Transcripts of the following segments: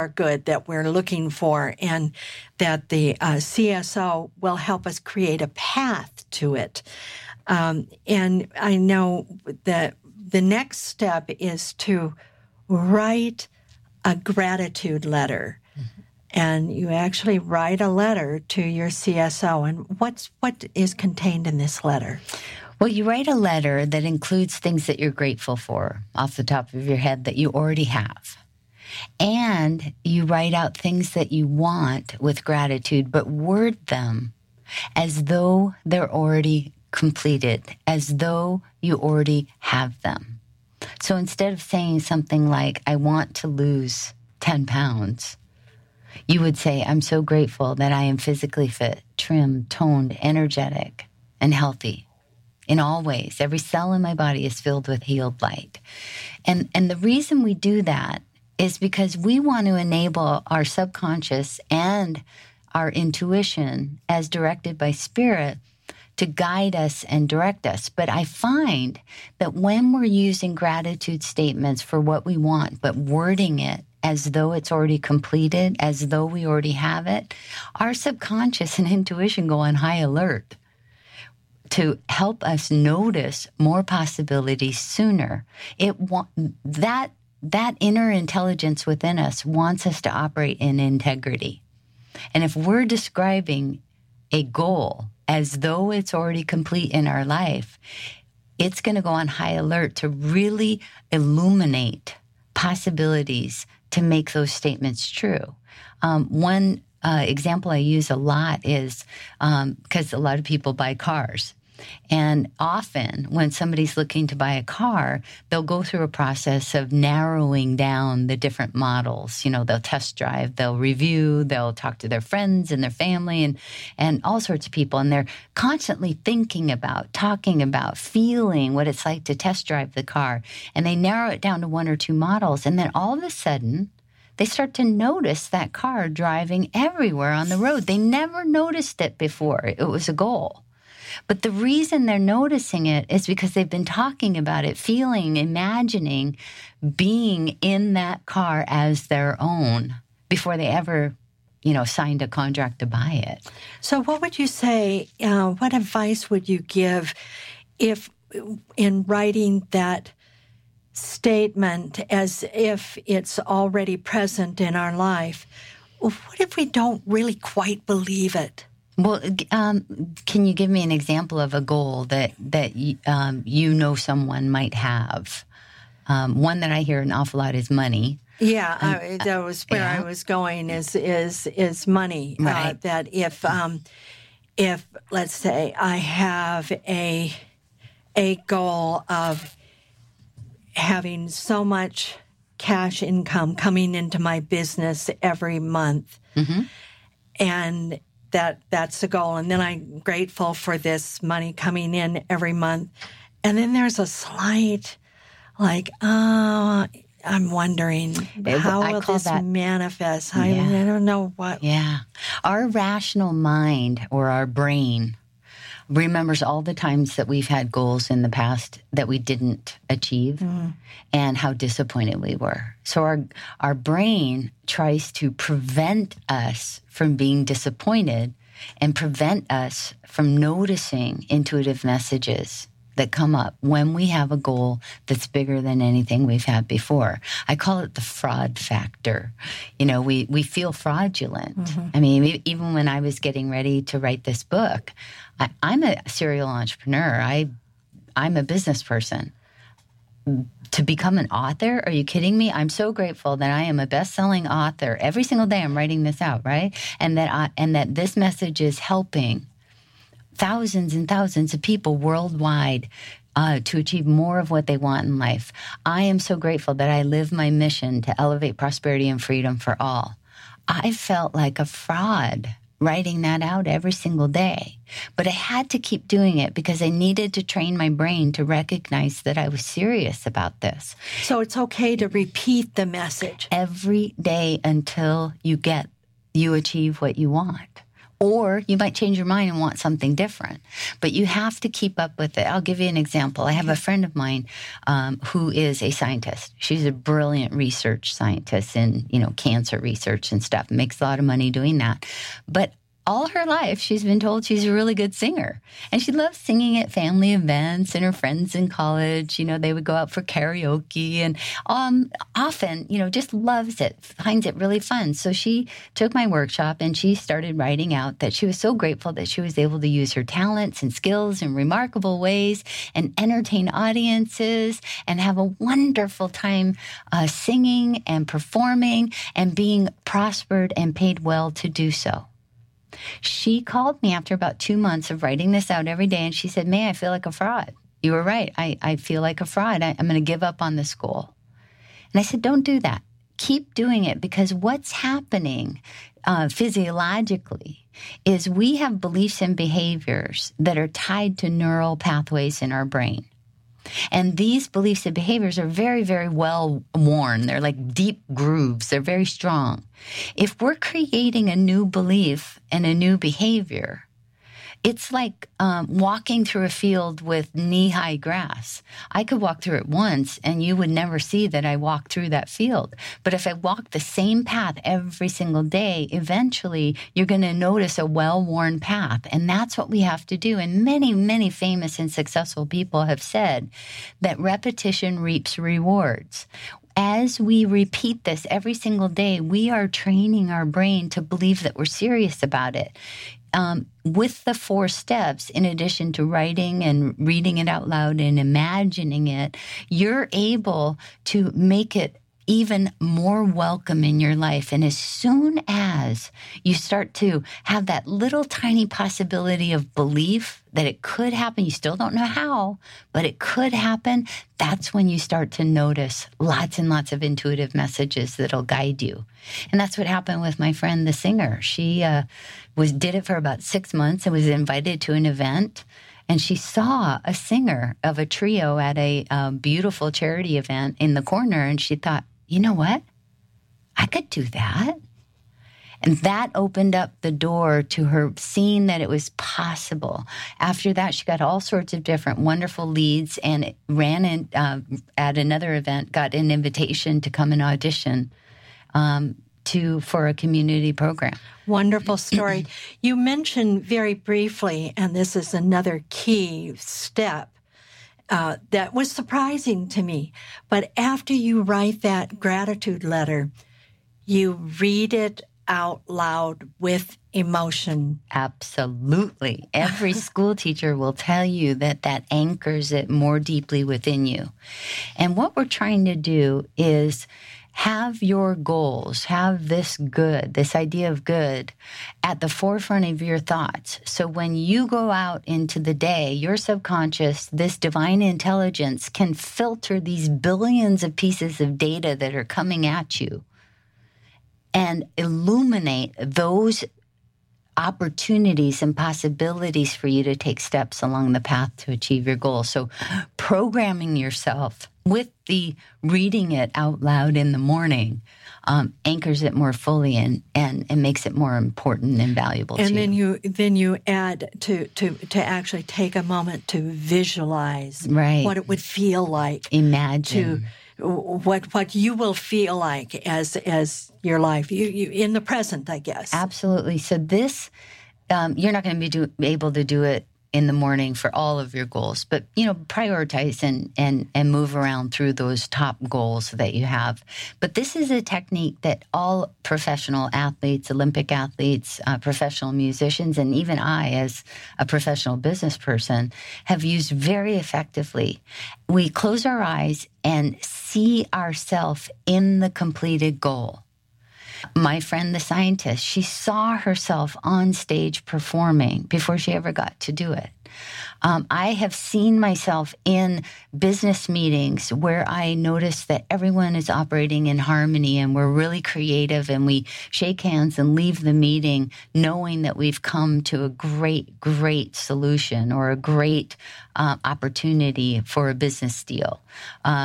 are good that we're looking for, and that the CSO will help us create a path to it. And I know that the next step is to write a gratitude letter. Mm-hmm. And you actually write a letter to your CSO. And what is contained in this letter? Well, you write a letter that includes things that you're grateful for off the top of your head that you already have. And you write out things that you want with gratitude, but word them as though they're already completed, as though you already have them. So instead of saying something like, I want to lose 10 pounds, you would say, I'm so grateful that I am physically fit, trim, toned, energetic, and healthy. In all ways, every cell in my body is filled with healed light. And the reason we do that is because we want to enable our subconscious and our intuition, as directed by Spirit, to guide us and direct us. But I find that when we're using gratitude statements for what we want, but wording it as though it's already completed, as though we already have it, our subconscious and intuition go on high alert to help us notice more possibilities sooner. That inner intelligence within us wants us to operate in integrity. And if we're describing a goal as though it's already complete in our life, it's going to go on high alert to really illuminate possibilities to make those statements true. One example I use a lot is because a lot of people buy cars. And often when somebody's looking to buy a car, they'll go through a process of narrowing down the different models. You know, they'll test drive, they'll review, they'll talk to their friends and their family and all sorts of people. And they're constantly thinking about, talking about, feeling what it's like to test drive the car. And they narrow it down to one or two models. And then all of a sudden, they start to notice that car driving everywhere on the road. They never noticed it before. It was a goal. But the reason they're noticing it is because they've been talking about it, feeling, imagining being in that car as their own before they ever, signed a contract to buy it. So what would you say, what advice would you give if in writing that statement as if it's already present in our life? What if we don't really quite believe it? Well, can you give me an example of a goal that someone might have? One that I hear an awful lot is money. Yeah, that was where I was going. Is money. Right. That if let's say I have a goal of having so much cash income coming into my business every month, mm-hmm. and that's the goal. And then I'm grateful for this money coming in every month. And then there's a slight, I'm wondering, how will this manifest? I don't know what. Yeah. Our rational mind or our brain remembers all the times that we've had goals in the past that we didn't achieve and how disappointed we were. So our brain tries to prevent us from being disappointed and prevent us from noticing intuitive messages that come up when we have a goal that's bigger than anything we've had before. I call it the fraud factor. We feel fraudulent. Mm-hmm. I mean, even when I was getting ready to write this book, I'm a serial entrepreneur. I'm a business person. To become an author? Are you kidding me? I'm so grateful that I am a best-selling author. Every single day I'm writing this out, right? And that this message is helping thousands and thousands of people worldwide to achieve more of what they want in life. I am so grateful that I live my mission to elevate prosperity and freedom for all. I felt like a fraud writing that out every single day. But I had to keep doing it because I needed to train my brain to recognize that I was serious about this. So it's okay to repeat the message every day until you achieve what you want. Or you might change your mind and want something different. But you have to keep up with it. I'll give you an example. I have a friend of mine who is a scientist. She's a brilliant research scientist in, cancer research and stuff. Makes a lot of money doing that. But all her life, she's been told she's a really good singer. And she loves singing at family events, and her friends in college, they would go out for karaoke, and often, just loves it, finds it really fun. So she took my workshop and she started writing out that she was so grateful that she was able to use her talents and skills in remarkable ways and entertain audiences and have a wonderful time singing and performing and being prospered and paid well to do so. She called me after about 2 months of writing this out every day, and she said, May, I feel like a fraud. You were right. I feel like a fraud. I'm going to give up on this goal. And I said, don't do that. Keep doing it, because what's happening physiologically is we have beliefs and behaviors that are tied to neural pathways in our brain. And these beliefs and behaviors are very, very well worn. They're like deep grooves. They're very strong. If we're creating a new belief and a new behavior, it's like walking through a field with knee-high grass. I could walk through it once, and you would never see that I walked through that field. But if I walk the same path every single day, eventually you're going to notice a well-worn path. And that's what we have to do. And many, many famous and successful people have said that repetition reaps rewards. As we repeat this every single day, we are training our brain to believe that we're serious about it. With the 4 steps, in addition to writing and reading it out loud and imagining it, you're able to make it even more welcome in your life. And as soon as you start to have that little tiny possibility of belief that it could happen, you still don't know how, but it could happen, that's when you start to notice lots and lots of intuitive messages that'll guide you. And that's what happened with my friend, the singer. She did it for about 6 months and was invited to an event. And she saw a singer of a trio at a beautiful charity event in the corner. And she thought, you know what? I could do that. And that opened up the door to her seeing that it was possible. After that, she got all sorts of different wonderful leads and ran in, at another event, got an invitation to come and audition for a community program. Wonderful story. You mentioned very briefly, and this is another key step, that was surprising to me. But after you write that gratitude letter, you read it out loud with emotion. Absolutely. Every school teacher will tell you that anchors it more deeply within you. And what we're trying to do is have your goals, have this idea of good at the forefront of your thoughts. So when you go out into the day, your subconscious, this divine intelligence can filter these billions of pieces of data that are coming at you and illuminate those opportunities and possibilities for you to take steps along the path to achieve your goal. So programming yourself with the reading it out loud in the morning anchors it more fully and makes it more important and valuable to you. And then you add to actually take a moment to visualize what it would feel like. Imagine. What you will feel like as your life, you in the present, I guess. Absolutely. So this, you're not going to be able to do it in the morning for all of your goals, but, prioritize and move around through those top goals that you have. But this is a technique that all professional athletes, Olympic athletes, professional musicians, and even I, as a professional business person, have used very effectively. We close our eyes and see ourselves in the completed goal. My friend, the scientist, she saw herself on stage performing before she ever got to do it. I have seen myself in business meetings where I notice that everyone is operating in harmony and we're really creative and we shake hands and leave the meeting knowing that we've come to a great, great solution or a great opportunity for a business deal.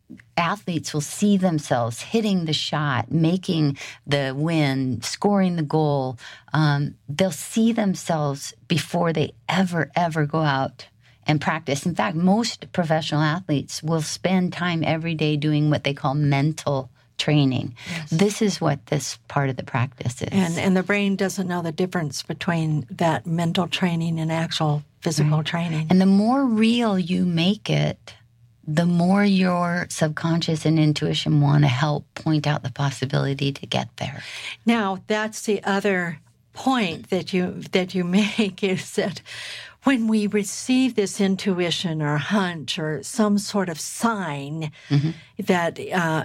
athletes will see themselves hitting the shot, making the win, scoring the goal. They'll see themselves before they ever go out and practice. In fact, most professional athletes will spend time every day doing what they call mental training. Yes. This is what this part of the practice is. And the brain doesn't know the difference between that mental training and actual physical training. And the more real you make it, the more your subconscious and intuition want to help point out the possibility to get there. Now, that's the other point that you make, is that when we receive this intuition or hunch or some sort of sign that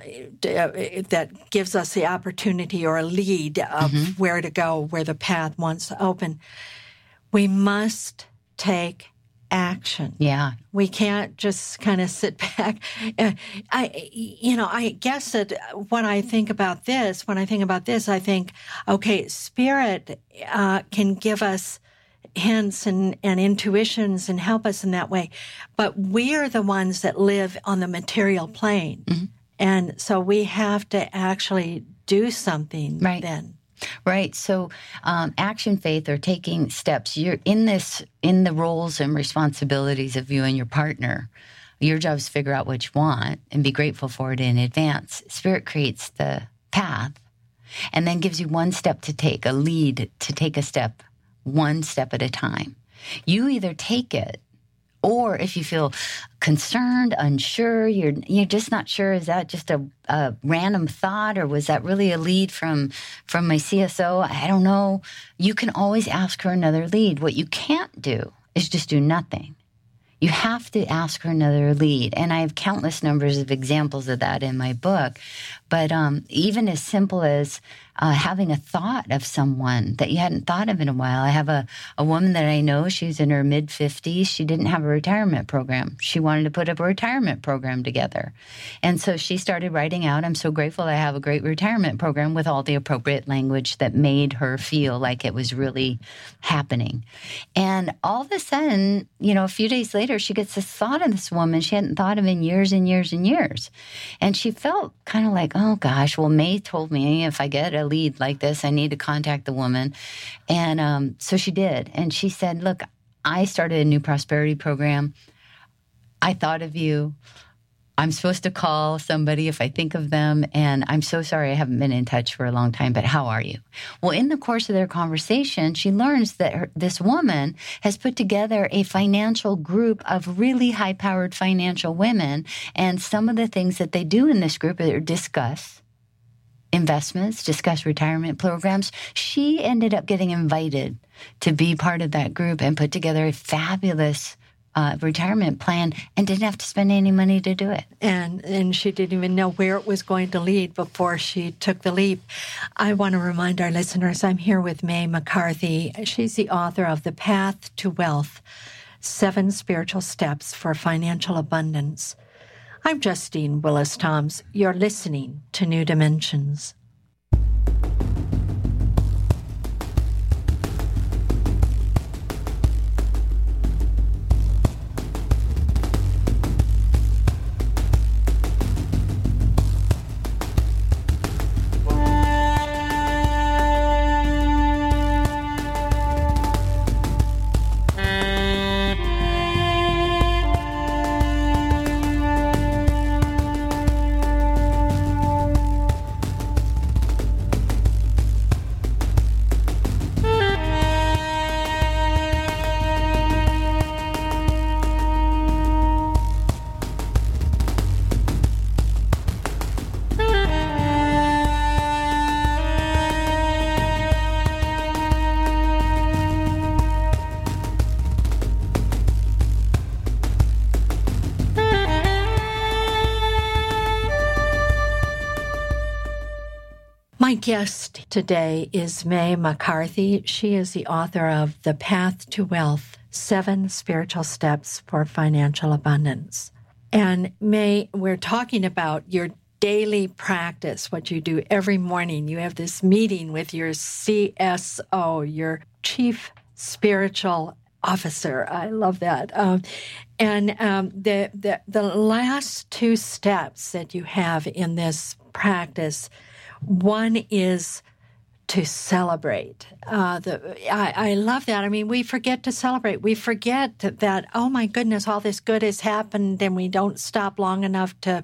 gives us the opportunity or a lead of where to go, where the path wants to open, we must take action. Yeah. We can't just kind of sit back. I guess that when I think about this, I think, okay, Spirit can give us hints and intuitions and help us in that way. But we're the ones that live on the material plane. And so we have to actually do something then. Right. So action faith, or taking steps, you're in the roles and responsibilities of you and your partner. Your job is to figure out what you want and be grateful for it in advance. Spirit creates the path and then gives you one step to take, a lead to take a step, one step at a time. You either take it, or if you feel concerned, unsure, you're just not sure, is that just a random thought, or was that really a lead from my CSO? I don't know. You can always ask her another lead. What you can't do is just do nothing. You have to ask her another lead. And I have countless numbers of examples of that in my book. But even as simple as having a thought of someone that you hadn't thought of in a while. I have a woman that I know, she's in her mid-50s. She didn't have a retirement program. She wanted to put up a retirement program together. And so she started writing out, I'm so grateful I have a great retirement program, with all the appropriate language that made her feel like it was really happening. And all of a sudden, a few days later, she gets this thought of this woman she hadn't thought of in years and years and years. And she felt kind of like, oh gosh, well, May told me if I get a lead like this, I need to contact the woman. And so she did. And she said, look, I started a new prosperity program. I thought of you. I'm supposed to call somebody if I think of them, and I'm so sorry I haven't been in touch for a long time, but how are you? Well, in the course of their conversation, she learns that this woman has put together a financial group of really high-powered financial women, and some of the things that they do in this group are discuss investments, discuss retirement programs. She ended up getting invited to be part of that group and put together a fabulous retirement plan, and didn't have to spend any money to do it. And she didn't even know where it was going to lead before she took the leap. I want to remind our listeners, I'm here with May McCarthy. She's the author of The Path to Wealth, 7 Spiritual Steps for Financial Abundance. I'm Justine Willis-Toms. You're listening to New Dimensions. My guest today is May McCarthy. She is the author of The Path to Wealth, 7 Spiritual Steps for Financial Abundance. And May, we're talking about your daily practice, what you do every morning. You have this meeting with your CSO, your Chief Spiritual officer. I love that. The last two steps that you have in this practice, one is to celebrate. I love that. I mean, we forget to celebrate. We forget that, oh my goodness, all this good has happened, and we don't stop long enough to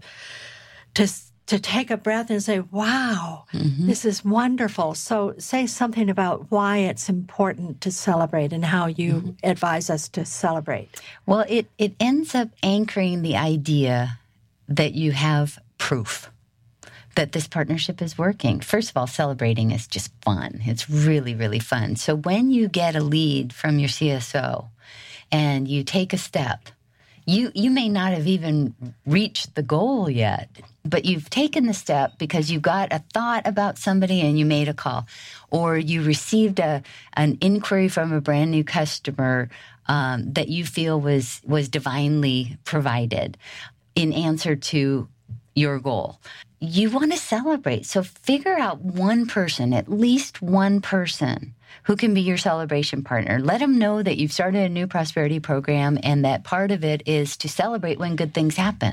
take a breath and say, wow, this is wonderful. So say something about why it's important to celebrate and how you advise us to celebrate. Well, it ends up anchoring the idea that you have proof that this partnership is working. First of all, celebrating is just fun. It's really, really fun. So when you get a lead from your CSO and you take a step, you may not have even reached the goal yet, but you've taken the step because you got a thought about somebody and you made a call, or you received an inquiry from a brand new customer that you feel was divinely provided in answer to your goal. You want to celebrate. So figure out one person, at least one person, who can be your celebration partner. Let them know that you've started a new prosperity program and that part of it is to celebrate when good things happen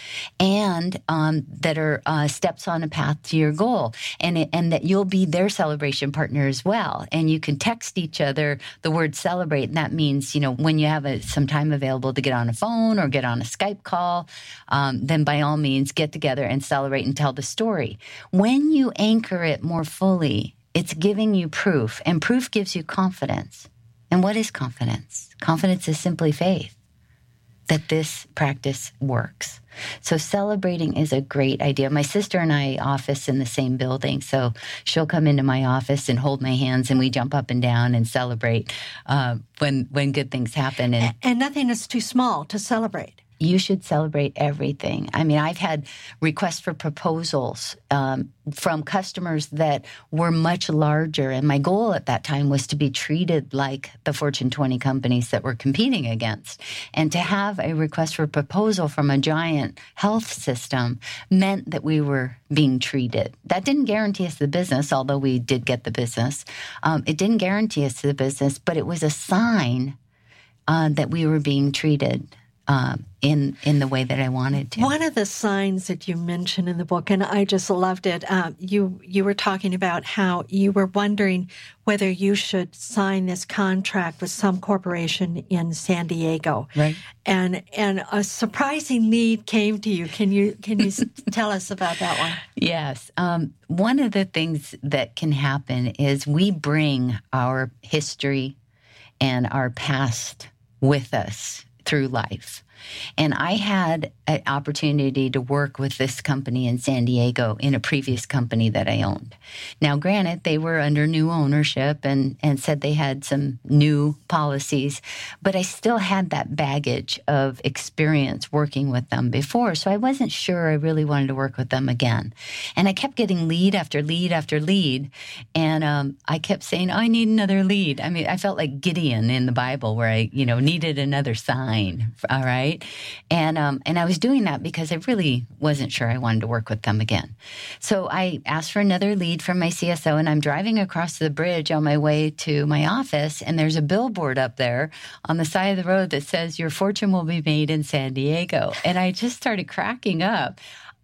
and that are steps on a path to your goal, and that you'll be their celebration partner as well. And you can text each other the word celebrate, and that means, when you have some time available to get on a phone or get on a Skype call, then by all means get together and celebrate and tell the story. When you anchor it more fully, it's giving you proof, and proof gives you confidence. And what is confidence? Confidence is simply faith that this practice works. So celebrating is a great idea. My sister and I office in the same building, so she'll come into my office and hold my hands, and we jump up and down and celebrate when good things happen. And nothing is too small to celebrate. You should celebrate everything. I mean, I've had requests for proposals from customers that were much larger, and my goal at that time was to be treated like the Fortune 20 companies that we're competing against. And to have a request for proposal from a giant health system meant that we were being treated. That didn't guarantee us the business, although we did get the business. It didn't guarantee us the business, but it was a sign that we were being treated in the way that I wanted to. One of the signs that you mentioned in the book, and I just loved it, you were talking about how you were wondering whether you should sign this contract with some corporation in San Diego. Right. And a surprising lead came to you. Can you tell us about that one? Yes. One of the things that can happen is we bring our history and our past with us through life. And I had an opportunity to work with this company in San Diego in a previous company that I owned. Now, granted, they were under new ownership and said they had some new policies, but I still had that baggage of experience working with them before, so I wasn't sure I really wanted to work with them again. And I kept getting lead after lead after lead, and I kept saying, I need another lead. I mean, I felt like Gideon in the Bible where I, needed another sign, all right? And I was doing that because I really wasn't sure I wanted to work with them again. So I asked for another lead from my CSO, and I'm driving across the bridge on my way to my office, and there's a billboard up there on the side of the road that says, "Your fortune will be made in San Diego." And I just started cracking up.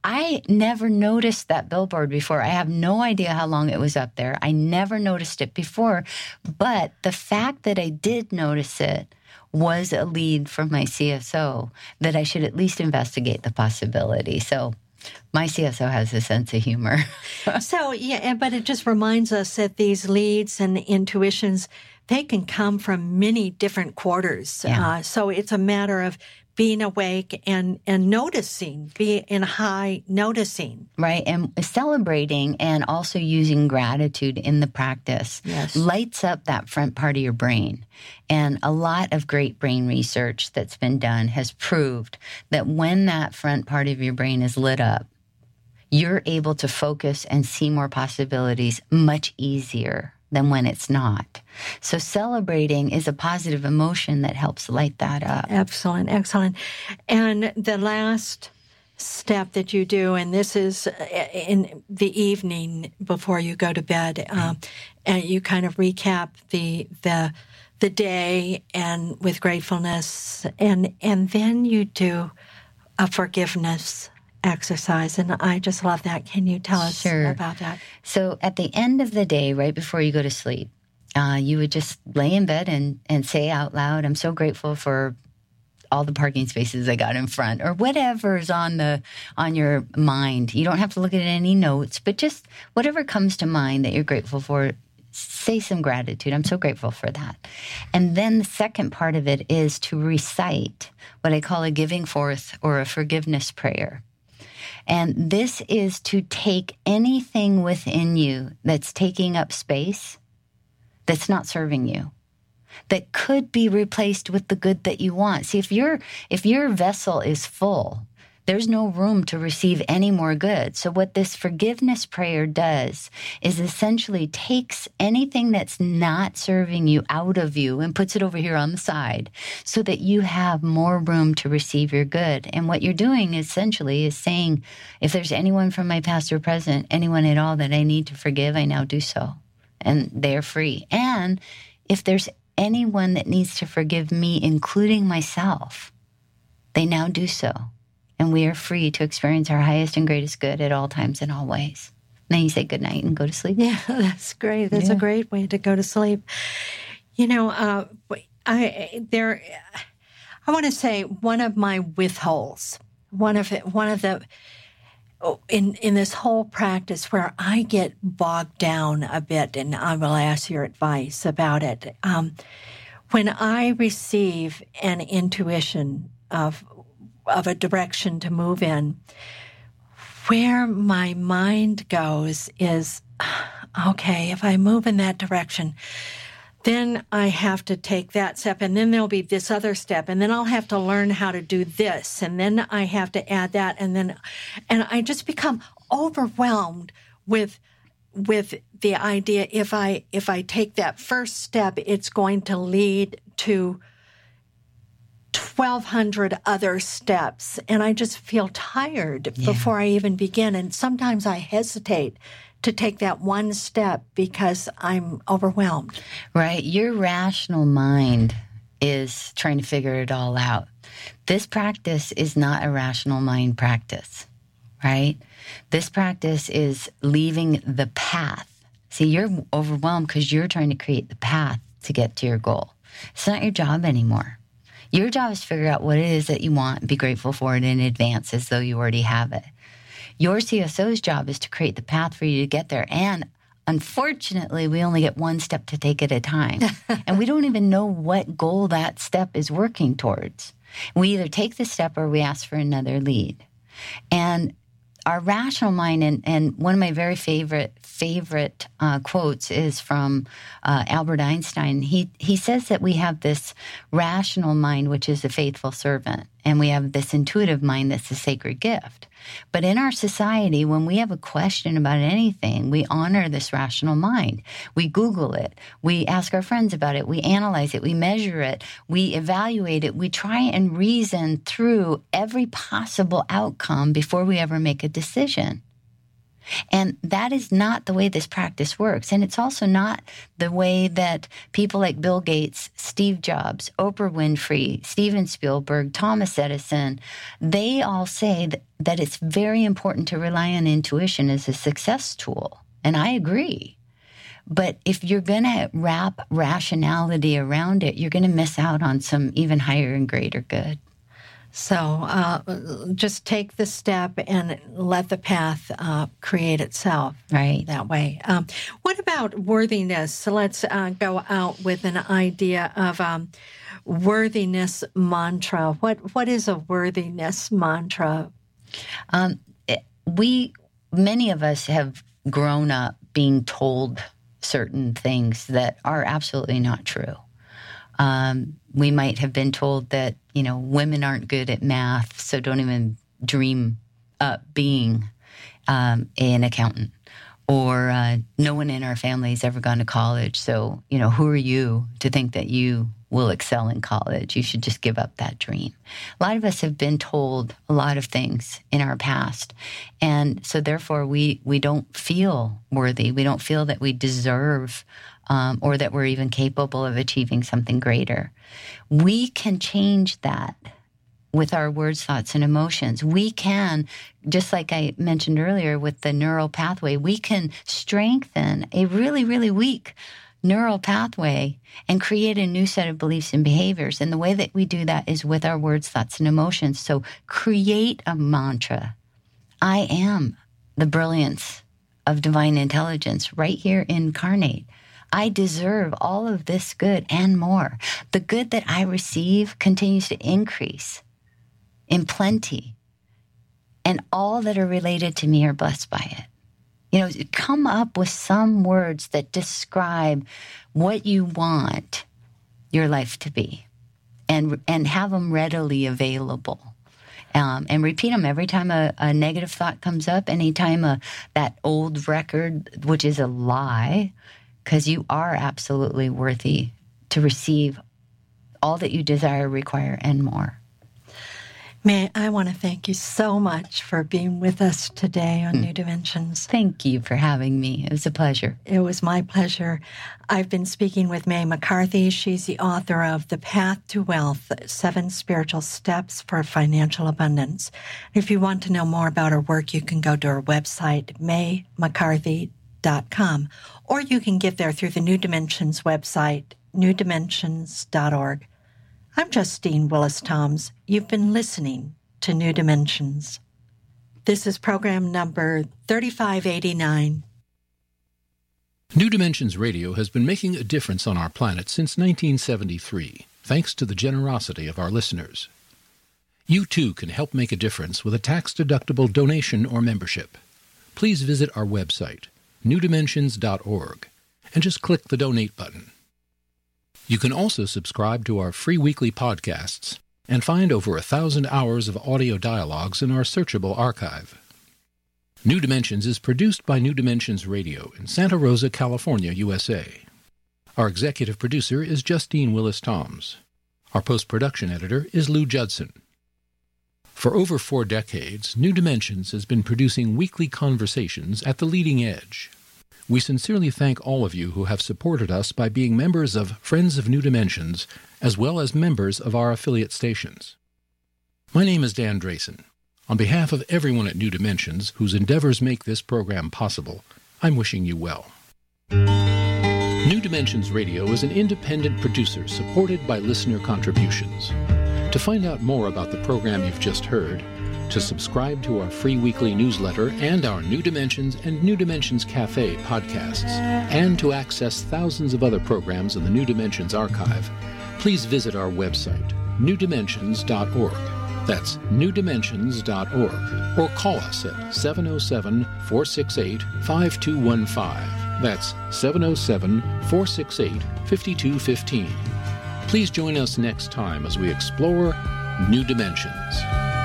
I never noticed that billboard before. I have no idea how long it was up there. I never noticed it before. But the fact that I did notice it was a lead from my CSO that I should at least investigate the possibility. So my CSO has a sense of humor. So, yeah, but it just reminds us that these leads and intuitions, they can come from many different quarters. Yeah. So it's a matter of being awake and noticing, be in high noticing. Right, and celebrating and also using gratitude in the practice lights up that front part of your brain. And a lot of great brain research that's been done has proved that when that front part of your brain is lit up, you're able to focus and see more possibilities much easier than when it's not. So celebrating is a positive emotion that helps light that up. Excellent, excellent. And the last step that you do, and this is in the evening before you go to bed, and you kind of recap the the day and with gratefulness, and then you do a forgiveness exercise, and I just love that. Can you tell us about that? So at the end of the day, right before you go to sleep, you would just lay in bed and say out loud, I'm so grateful for all the parking spaces I got in front, or whatever's on your mind. You don't have to look at any notes, but just whatever comes to mind that you're grateful for, say some gratitude. I'm so grateful for that. And then the second part of it is to recite what I call a giving forth or a forgiveness prayer. And this is to take anything within you that's taking up space, that's not serving you, that could be replaced with the good that you want. See, if your vessel is full, there's no room to receive any more good. So what this forgiveness prayer does is essentially takes anything that's not serving you out of you and puts it over here on the side so that you have more room to receive your good. And what you're doing essentially is saying, if there's anyone from my past or present, anyone at all that I need to forgive, I now do so. And they're free. And if there's anyone that needs to forgive me, including myself, they now do so. And we are free to experience our highest and greatest good at all times and all ways. And then you say good night and go to sleep. Yeah, that's great. That's a great way to go to sleep. You know, I want to say one of my withholds, one of the in this whole practice where I get bogged down a bit, and I will ask your advice about it. When I receive an intuition of a direction to move in, where my mind goes is, okay, if I move in that direction, then I have to take that step, and then there'll be this other step, and then I'll have to learn how to do this, and then I have to add that, and I just become overwhelmed with the idea if I take that first step, it's going to lead to 1,200 other steps, and I just feel tired before I even begin, and sometimes I hesitate to take that one step because I'm overwhelmed. Right. Your rational mind is trying to figure it all out. This practice is not a rational mind practice, right? This practice is leaving the path. See, you're overwhelmed because you're trying to create the path to get to your goal. It's not your job anymore. Your job is to figure out what it is that you want and be grateful for it in advance as though you already have it. Your CSO's job is to create the path for you to get there. And unfortunately, we only get one step to take at a time. And we don't even know what goal that step is working towards. We either take the step or we ask for another lead. And our rational mind, and one of my very favorite quotes is from Albert Einstein. He says that we have this rational mind, which is a faithful servant, and we have this intuitive mind that's a sacred gift. But in our society, when we have a question about anything, we honor this rational mind. We Google it. We ask our friends about it. We analyze it. We measure it. We evaluate it. We try and reason through every possible outcome before we ever make a decision. And that is not the way this practice works. And it's also not the way that people like Bill Gates, Steve Jobs, Oprah Winfrey, Steven Spielberg, Thomas Edison, they all say that it's very important to rely on intuition as a success tool. And I agree. But if you're going to wrap rationality around it, you're going to miss out on some even higher and greater good. So just take the step and let the path create itself that way. What about worthiness? So let's go out with an idea of worthiness mantra. What is a worthiness mantra? Many of us have grown up being told certain things that are absolutely not true. We might have been told that, women aren't good at math, so don't even dream up being an accountant. Or no one in our family has ever gone to college. So, who are you to think that you will excel in college? You should just give up that dream. A lot of us have been told a lot of things in our past. And so therefore we don't feel worthy. We don't feel that we deserve or that we're even capable of achieving something greater. We can change that with our words, thoughts, and emotions. We can, just like I mentioned earlier with the neural pathway, we can strengthen a really, really weak neural pathway and create a new set of beliefs and behaviors. And the way that we do that is with our words, thoughts, and emotions. So create a mantra. I am the brilliance of divine intelligence right here incarnate. I deserve all of this good and more. The good that I receive continues to increase in plenty, and all that are related to me are blessed by it. Come up with some words that describe what you want your life to be, and have them readily available. And repeat them every time a negative thought comes up, anytime that old record, which is a lie, because you are absolutely worthy to receive all that you desire, require, and more. May, I want to thank you so much for being with us today on New Dimensions. Thank you for having me. It was a pleasure. It was my pleasure. I've been speaking with May McCarthy. She's the author of The Path to Wealth, 7 Spiritual Steps for Financial Abundance. If you want to know more about her work, you can go to her website, maymccarthy.com, or you can get there through the New Dimensions website, newdimensions.org. I'm Justine Willis-Toms. You've been listening to New Dimensions. This is program number 3589. New Dimensions Radio has been making a difference on our planet since 1973, thanks to the generosity of our listeners. You too can help make a difference with a tax-deductible donation or membership. Please visit our website, newdimensions.org, and just click the donate button. You can also subscribe to our free weekly podcasts and find over 1,000 hours of audio dialogues in our searchable archive. New Dimensions is produced by New Dimensions Radio in Santa Rosa, California, USA. Our executive producer is Justine Willis-Toms. Our post-production editor is Lou Judson. For over 4 decades, New Dimensions has been producing weekly conversations at the leading edge. We sincerely thank all of you who have supported us by being members of Friends of New Dimensions, as well as members of our affiliate stations. My name is Dan Drayson. On behalf of everyone at New Dimensions, whose endeavors make this program possible, I'm wishing you well. New Dimensions Radio is an independent producer supported by listener contributions. To find out more about the program you've just heard, to subscribe to our free weekly newsletter and our New Dimensions and New Dimensions Cafe podcasts, and to access thousands of other programs in the New Dimensions archive, please visit our website, newdimensions.org. That's newdimensions.org. Or call us at 707-468-5215. That's 707-468-5215. Please join us next time as we explore New Dimensions.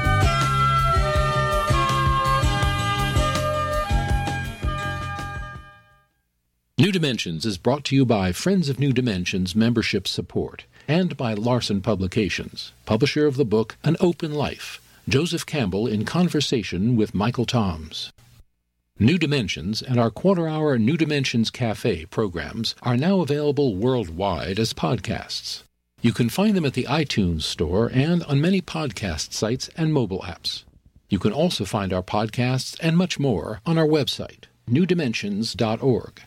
New Dimensions is brought to you by Friends of New Dimensions membership support and by Larson Publications, publisher of the book An Open Life, Joseph Campbell in Conversation with Michael Toms. New Dimensions and our quarter-hour New Dimensions Cafe programs are now available worldwide as podcasts. You can find them at the iTunes Store and on many podcast sites and mobile apps. You can also find our podcasts and much more on our website, newdimensions.org.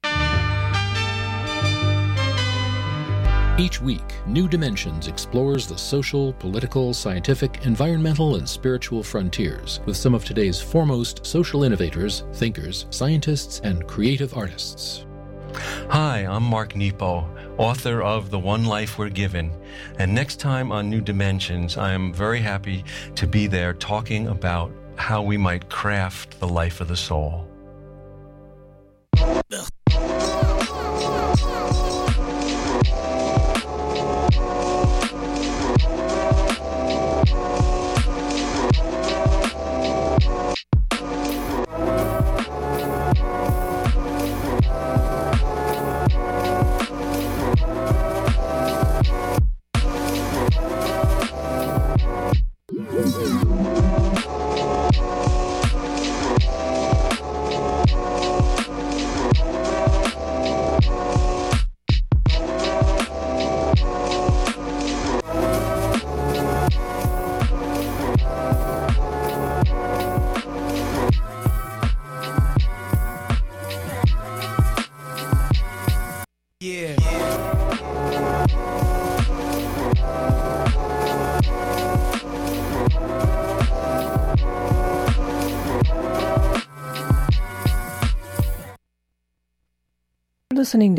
Each week, New Dimensions explores the social, political, scientific, environmental, and spiritual frontiers with some of today's foremost social innovators, thinkers, scientists, and creative artists. Hi, I'm Mark Nepo, author of The One Life We're Given. And next time on New Dimensions, I am very happy to be there talking about how we might craft the life of the soul. listening to